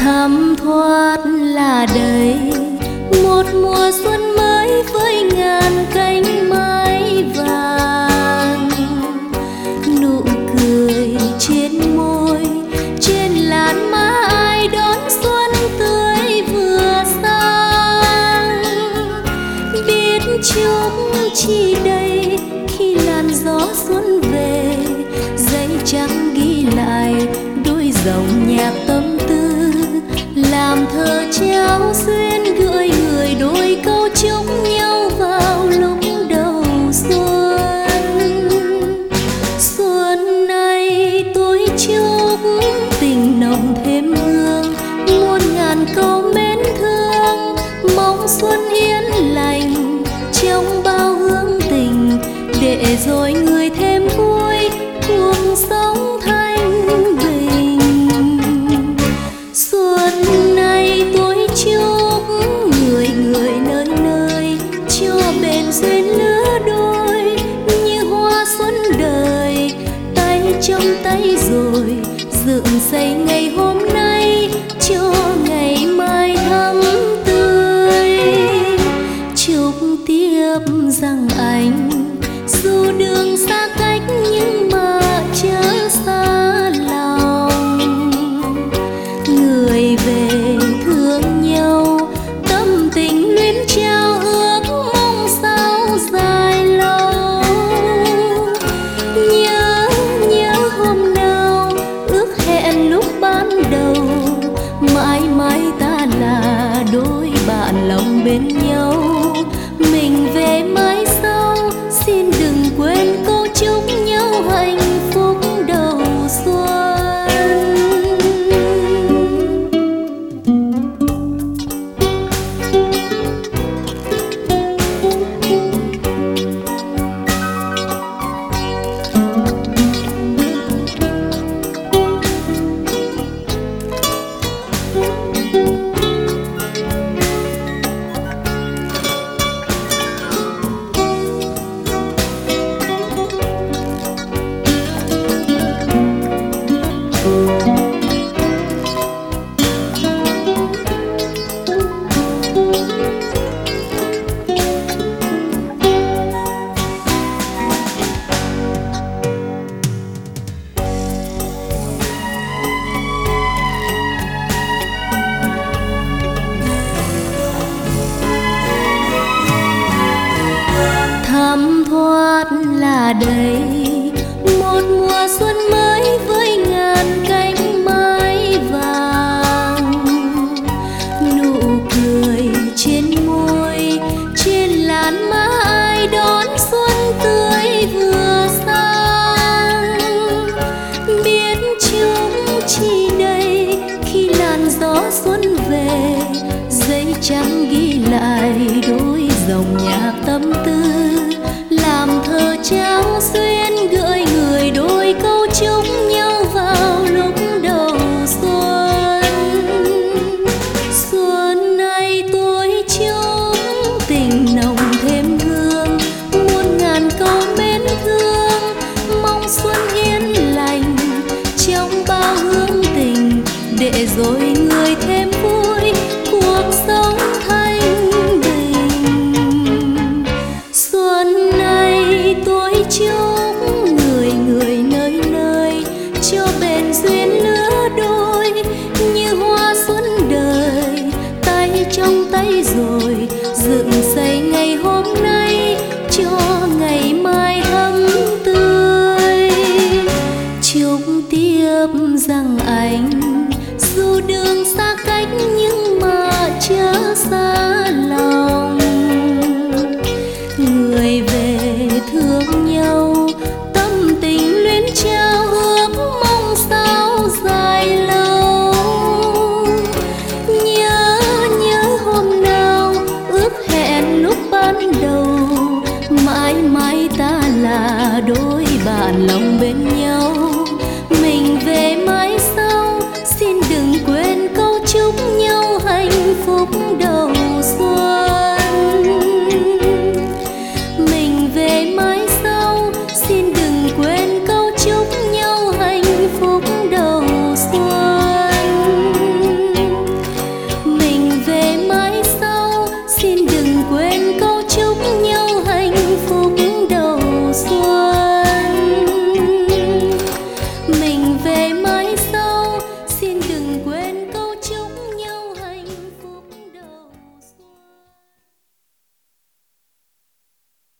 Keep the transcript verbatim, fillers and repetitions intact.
thắm thoát là đầy một mùa xuân mới với ngàn cánh mai vàng, nụ cười trên môi trên làn má ai đón xuân tươi vừa sang, biết chúc chi đây khi làn gió xuân về, giấy trắng ghi lại đôi dòng nhạc tâm tư, làm thơ trao xuyên gửi người đôi câu chúc nhau vào lúc đầu xuân. Xuân này tôi chúc tình nồng thêm hương, muôn ngàn câu mến thương, mong xuân yên lành trong bao hương tình, để rồi người thêm vui cuộc sống thanh bình. Xuân này tôi chúc người người nơi nơi cho bền duyên lứa đôi, như hoa xuân đời tay trong tay rồi dựng xây ngày hôm nay cho ngày mai thắm tươi. Chúc tiếp rằng anh dù đường xa cách nhưng mà chớ xa lòng, người về thương nhau tâm tình luyến trao ước mong sao dài lâu. Nhớ nhớ hôm nào ước hẹn lúc ban đầu, mãi mãi ta là đôi bạn lòng bên nhau, mình về mãi sau xin đừng quên câu chúc nhau hạnh phúc đầu xuân. Thắm thoát là đầy một mùa xuân mới với ngàn cánh mai vàng, nụ cười trên môi trên làn má ai đón xuân tươi vừa sang, biết chúc chi đây khi làn gió xuân về, giấy trắng ghi lại đôi dòng nhạc tâm tư, làm thơ trao xuyên gửi người đôi câu chúc nhau vào lúc đầu xuân. Xuân này tôi chúc tình nồng thêm hương, muôn ngàn câu mến thương, mong xuân yên lành trong bao hương tình, để rồi